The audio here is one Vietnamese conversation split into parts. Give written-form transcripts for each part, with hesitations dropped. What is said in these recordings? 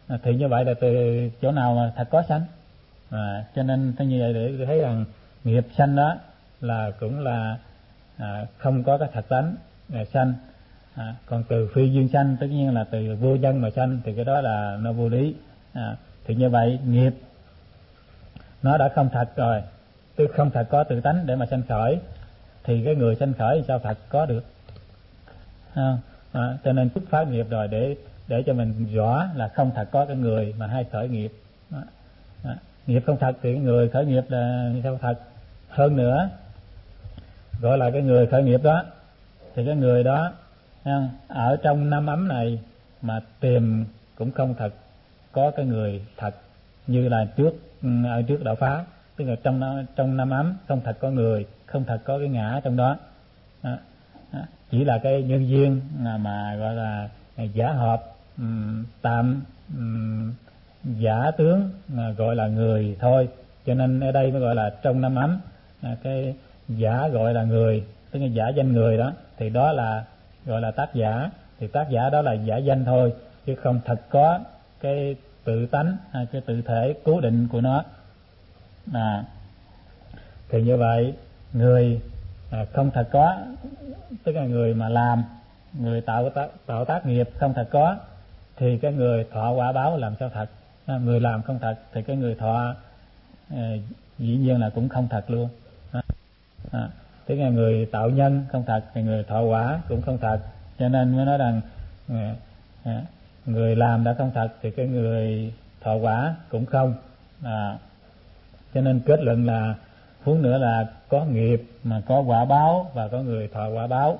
Thì như vậy là từ chỗ nào mà thật có sanh. Cho nên như vậy để thấy rằng nghiệp sanh đó là cũng là không có cái thật tánh sanh. Còn từ phi duyên sanh tất nhiên là từ vô nhân mà sanh, thì cái đó là nó vô lý. Thì như vậy nghiệp nó đã không thật rồi, tức không thật có tự tánh để mà sanh khởi, thì cái người sanh khởi thì sao thật có được. Cho nên xuất phát nghiệp rồi để cho mình rõ là không thật có cái người mà hay khởi nghiệp. Nghiệp không thật thì cái người khởi nghiệp là sao thật. Hơn nữa gọi là cái người khởi nghiệp đó thì cái người đó ở trong năm ấm này mà tìm cũng không thật có cái người thật như là ở trước đạo phá, tức là trong năm ấm không thật có người, không thật có cái ngã trong đó. Chỉ là cái nhân duyên mà gọi là giả hợp tạm giả tướng gọi là người thôi. Cho nên ở đây mới gọi là trong năm ấm cái giả gọi là người, tức là giả danh người đó, thì đó là gọi là tác giả. Thì tác giả đó là giả danh thôi, chứ không thật có cái tự tánh hay cái tự thể cố định của nó. Thì như vậy người không thật có, tức là người mà làm, người tạo tác nghiệp không thật có, thì cái người thọ quả báo làm sao thật. Người làm không thật thì cái người thọ dĩ nhiên là cũng không thật luôn. Tức là người tạo nhân không thật thì người thọ quả cũng không thật. Cho nên mới nói rằng người làm đã không thật thì cái người thọ quả cũng không. Cho nên kết luận là huống nữa là có nghiệp mà có quả báo và có người thọ quả báo.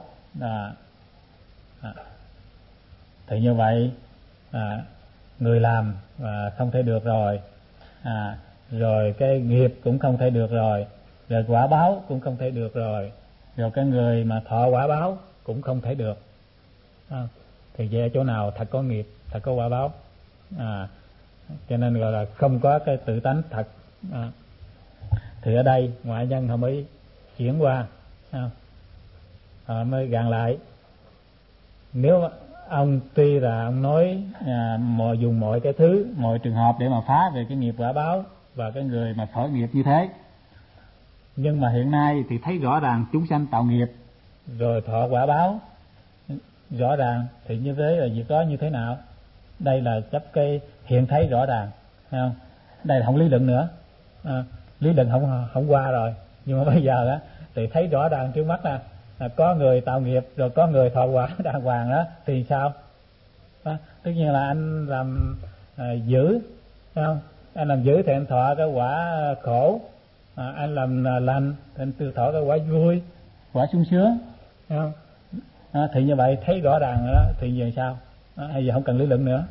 Thì như vậy người làm không thể được rồi, rồi cái nghiệp cũng không thể được rồi quả báo cũng không thể được rồi cái người mà thọ quả báo cũng không thể được. Thì về chỗ nào thật có nghiệp, thật có quả báo. Cho nên gọi là không có cái tự tánh thật. Thì ở đây ngoại nhân họ mới chuyển qua, họ mới gạn lại. Nếu ông tuy là ông nói dùng mọi cái thứ, mọi trường hợp để mà phá về cái nghiệp quả báo và cái người mà khởi nghiệp như thế, nhưng mà hiện nay thì thấy rõ ràng chúng sanh tạo nghiệp rồi thọ quả báo rõ ràng, thì như thế là việc đó như thế nào? Đây là chấp cái hiện thấy rõ ràng, thấy không? Đây là không lý luận nữa. Lý luận không qua rồi, nhưng mà bây giờ đó thì thấy rõ ràng trước mắt là có người tạo nghiệp rồi có người thọ quả đàng hoàng đó, thì sao? Tất nhiên là anh làm dữ, thấy không? Anh làm dữ thì anh thọ cái quả khổ, anh làm lành thì anh thọ cái quả vui, quả sung sướng, thấy không? Thì như vậy thấy rõ ràng đó, thì giờ sao? Bây giờ không cần lý luận nữa.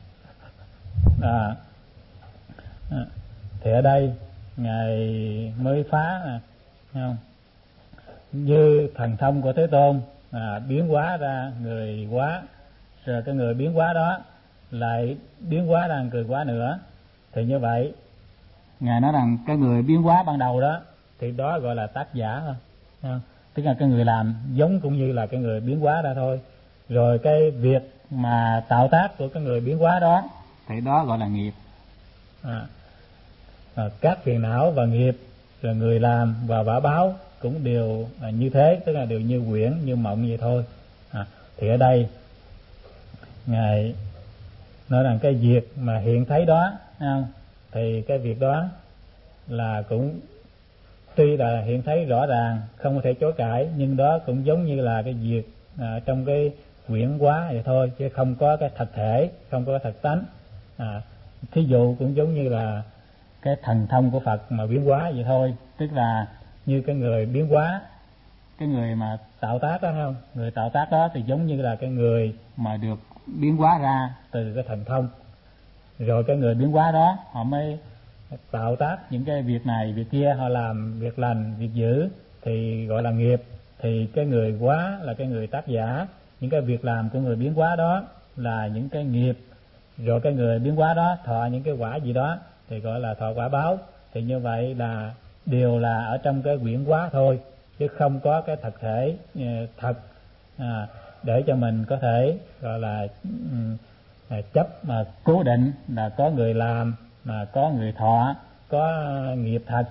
Thì ở đây ngài mới phá không? Như thần thông của Thế Tôn biến hóa ra người quá, rồi cái người biến hóa đó lại biến hóa ra người quá nữa, thì như vậy ngài nói rằng cái người biến hóa ban đầu đó thì đó gọi là tác giả thôi, không? Tức là cái người làm giống cũng như là cái người biến hóa ra thôi. Rồi cái việc mà tạo tác của cái người biến hóa đó thì đó gọi là nghiệp. Các phiền não và nghiệp, rồi người làm và quả báo cũng đều như thế, tức là đều như quyển như mộng vậy thôi. Thì ở đây ngài nói rằng cái việc mà hiện thấy đó, không? Thì cái việc đó là cũng tuy là hiện thấy rõ ràng không có thể chối cãi, nhưng đó cũng giống như là cái việc trong cái quyển hóa vậy thôi, chứ không có cái thật thể, không có thật tánh. Thí dụ cũng giống như là cái thần thông của Phật mà biến hóa vậy thôi, tức là như cái người biến hóa, cái người mà tạo tác đó, không? Người tạo tác đó thì giống như là cái người mà được biến hóa ra từ cái thần thông, rồi cái người biến hóa đó họ mới tạo tác những cái việc này việc kia, họ làm việc lành việc dữ thì gọi là nghiệp. Thì cái người hóa là cái người tác giả, những cái việc làm của người biến hóa đó là những cái nghiệp, rồi cái người biến hóa đó thọ những cái quả gì đó thì gọi là thọ quả báo. Thì như vậy là đều là ở trong cái quyển hóa thôi, chứ không có cái thật thể thật để cho mình có thể gọi là chấp cố định là có người làm, mà có người thọ, có nghiệp thật,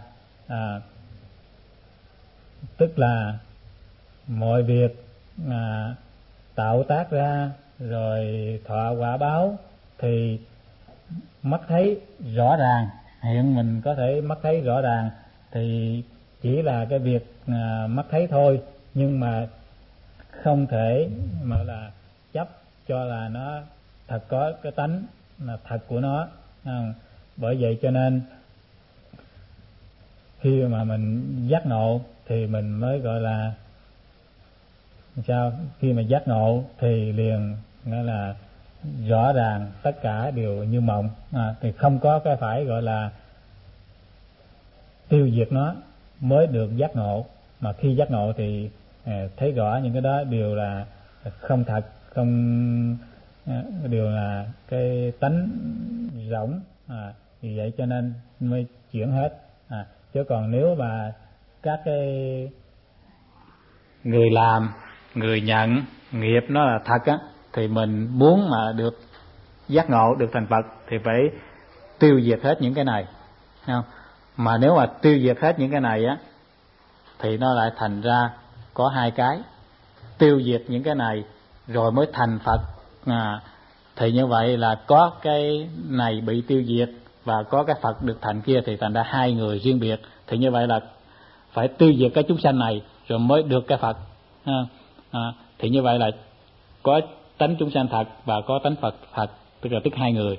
tức là mọi việc tạo tác ra rồi thọ quả báo thì mắt thấy rõ ràng, hiện mình có thể mắt thấy rõ ràng, thì chỉ là cái việc mắt thấy thôi, nhưng mà không thể mà là chấp cho là nó thật có cái tánh là thật của nó. Bởi vậy cho nên khi mà mình giác ngộ thì mình mới gọi là sao? Khi mà giác ngộ thì liền nghĩa là rõ ràng tất cả đều như mộng, thì không có cái phải gọi là tiêu diệt nó mới được giác ngộ. Mà khi giác ngộ thì thấy rõ những cái đó đều là không thật, không đều là cái tánh rỗng, vì vậy cho nên mới chuyển hết. Chứ còn nếu mà các cái người làm, người nhận nghiệp nó là thật á, thì mình muốn mà được giác ngộ, được thành Phật thì phải tiêu diệt hết những cái này, không? Mà nếu mà tiêu diệt hết những cái này á thì nó lại thành ra có hai cái: tiêu diệt những cái này rồi mới thành Phật. Thì như vậy là có cái này bị tiêu diệt và có cái Phật được thành kia, thì thành ra hai người riêng biệt. Thì như vậy là phải tiêu diệt cái chúng sanh này rồi mới được cái Phật. Thì như vậy là có tánh chúng sanh thật và có tánh Phật thật, tức hai người.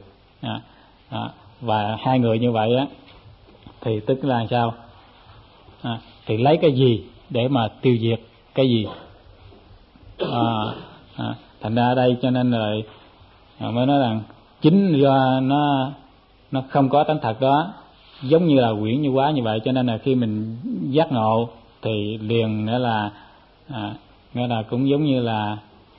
Và hai người như vậy á thì tức là sao? Thì lấy cái gì để mà tiêu diệt cái gì? Thành ra ở đây cho nên là mới nói rằng chính do nó không có tánh thật đó, giống như là quyển như quá như vậy, cho nên là khi mình giác ngộ thì liền nghĩa là cũng giống như là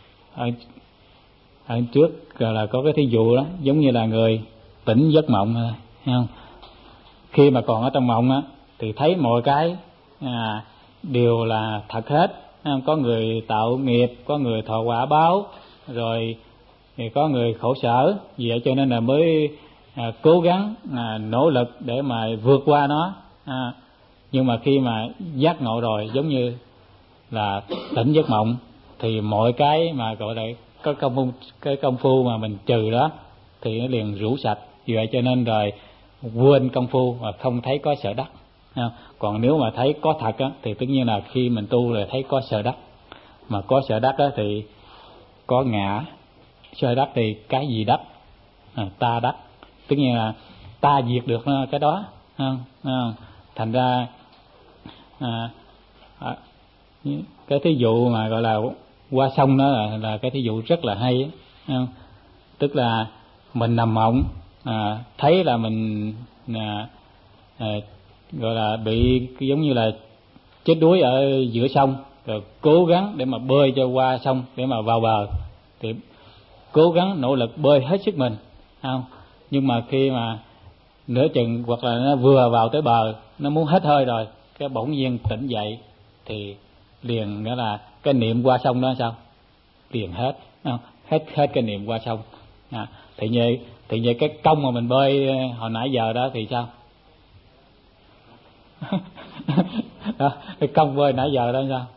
ở trước gọi là có cái thí dụ đó, giống như là người tỉnh giấc mộng thôi, thấy không? Khi mà còn ở trong mộng á thì thấy mọi cái đều là thật hết, có người tạo nghiệp, có người thọ quả báo, rồi thì có người khổ sở. Vì vậy cho nên là mới cố gắng nỗ lực để mà vượt qua nó. Nhưng mà khi mà giác ngộ rồi, giống như là tỉnh giấc mộng, thì mọi cái mà gọi là cái công phu mà mình trừ đó thì nó liền rũ sạch. Vì vậy cho nên rồi quên công phu và không thấy có sợ đắc. Còn nếu mà thấy có thật á, thì tất nhiên là khi mình tu là thấy có sợ đắc. Mà có sợ đắc á, thì có ngã. Sợ đắc thì cái gì đắc? Ta đắc. Tất nhiên là ta diệt được cái đó. Thành ra cái thí dụ mà gọi là qua sông đó là cái thí dụ rất là hay á. Tức là mình nằm mộng, thấy là mình gọi là bị giống như là chết đuối ở giữa sông, rồi cố gắng để mà bơi cho qua sông để mà vào bờ, thì cố gắng nỗ lực bơi hết sức mình, không? Nhưng mà khi mà nửa chừng hoặc là nó vừa vào tới bờ, nó muốn hết hơi rồi, cái bỗng nhiên tỉnh dậy thì liền nghĩa là cái niệm qua sông đó sao? Liền hết, không? Hết cái niệm qua sông. Thì như cái công mà mình bơi hồi nãy giờ đó thì sao? Đó, cái công bơi nãy giờ đó sao?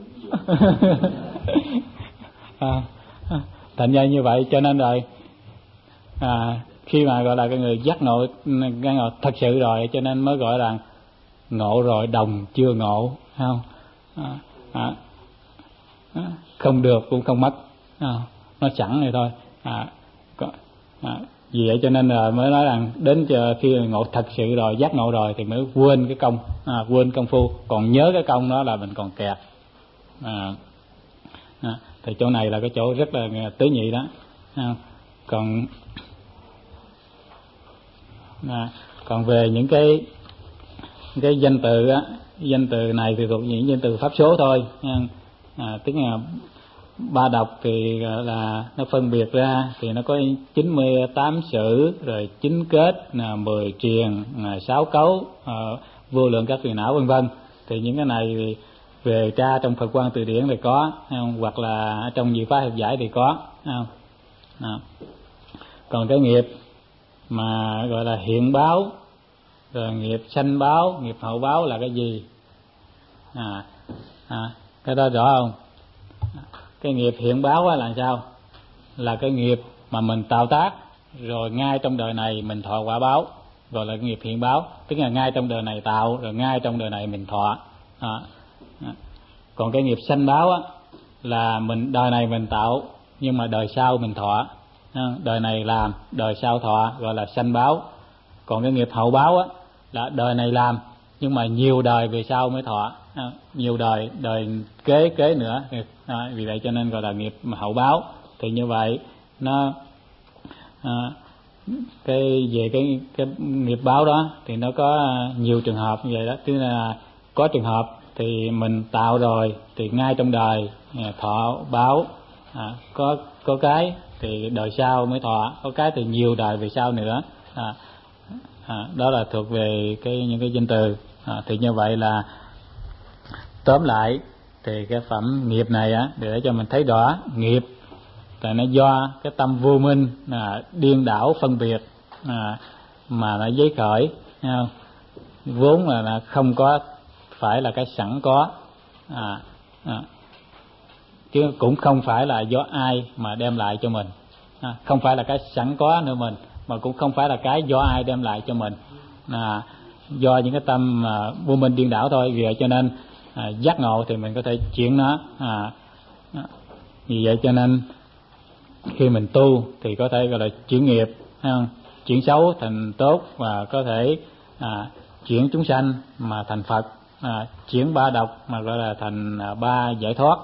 Thành ra như vậy cho nên rồi khi mà gọi là cái người giác ngộ thật sự rồi, cho nên mới gọi là ngộ rồi đồng chưa ngộ, không? Không được cũng không mất, nó sẵn này thôi. Vì vậy cho nên là mới nói rằng đến khi ngộ thật sự rồi, giác ngộ rồi thì mới quên cái công, quên công phu, còn nhớ cái công đó là mình còn kẹt. Thì chỗ này là cái chỗ rất là tế nhị đó. Còn về những cái danh từ á, danh từ này thì thuộc những danh từ pháp số thôi. Tức là ba đọc thì là nó phân biệt ra thì nó có 98 sự, rồi 9 kết, 10 triền, 6 cấu, vô lượng các phiền não vân vân. Thì những cái này thì về tra trong Phật Quang Từ Điển thì có, hoặc là trong Diệu Pháp Hiệp Giải thì có. Còn cái nghiệp mà gọi là hiện báo, rồi nghiệp sanh báo, nghiệp hậu báo là cái gì? Cái đó rõ không? Cái nghiệp hiện báo là sao? Là cái nghiệp mà mình tạo tác rồi ngay trong đời này mình thọ quả báo, gọi là nghiệp hiện báo, tức là ngay trong đời này tạo rồi ngay trong đời này mình thọ. Còn cái nghiệp sanh báo á, là mình đời này mình tạo nhưng mà đời sau mình thọ, đời này làm đời sau thọ, gọi là sanh báo. Còn cái nghiệp hậu báo á, là đời này làm nhưng mà nhiều đời về sau mới thọ, nhiều đời kế nữa. Vì vậy cho nên gọi là nghiệp hậu báo. Thì như vậy nó về cái nghiệp báo đó thì nó có nhiều trường hợp như vậy đó. Tức là có trường hợp thì mình tạo rồi thì ngay trong đời thọ báo, có cái thì đời sau mới thọ, có cái thì nhiều đời về sau nữa. Đó là thuộc về những cái danh từ. Thì như vậy là tóm lại thì cái phẩm nghiệp này á, để cho mình thấy rõ nghiệp là nó do cái tâm vô minh điên đảo phân biệt mà nó giấy khởi, vốn là nó không có phải là cái sẵn có, chứ cũng không phải là do ai mà đem lại cho mình, không phải là cái sẵn có nữa mình, mà cũng không phải là cái do ai đem lại cho mình, do những cái tâm vô minh điên đảo thôi. Vì vậy cho nên giác ngộ thì mình có thể chuyển nó. Vì vậy cho nên khi mình tu thì có thể gọi là chuyển nghiệp, chuyển xấu thành tốt, và có thể chuyển chúng sanh mà thành Phật, chuyển ba độc mà gọi là thành ba giải thoát.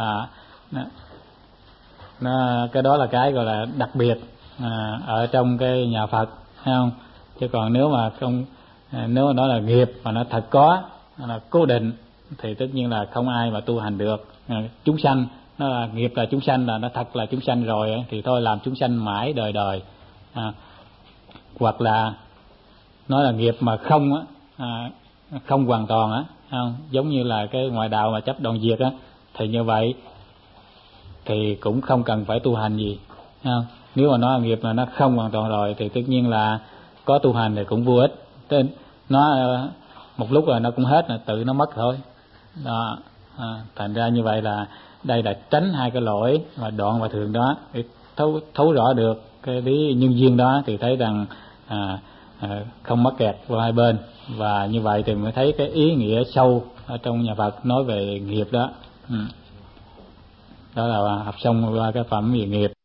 Cái đó là cái gọi là đặc biệt ở trong cái nhà Phật, thấy không? Chứ còn nếu mà không, nếu mà nói là nghiệp mà nó thật có, là cố định, thì tất nhiên là không ai mà tu hành được. Chúng sanh, nó là nghiệp là chúng sanh, là nó thật là chúng sanh rồi thì thôi làm chúng sanh mãi đời đời. Hoặc là nói là nghiệp mà không không hoàn toàn á, giống như là cái ngoại đạo mà chấp đoạn diệt á, thì như vậy thì cũng không cần phải tu hành gì. Nếu mà nói là nghiệp mà nó không hoàn toàn rồi thì tất nhiên là có tu hành thì cũng vô ích. Nó một lúc rồi nó cũng hết, là tự nó mất thôi. Thành ra như vậy là đây là tránh hai cái lỗi mà đoạn và thường đó, để thấu rõ được cái lý nhân duyên đó, thì thấy rằng không mắc kẹt vào hai bên. Và như vậy thì mới thấy cái ý nghĩa sâu ở trong nhà Phật nói về nghiệp đó. Đó là học xong qua cái phẩm về nghiệp.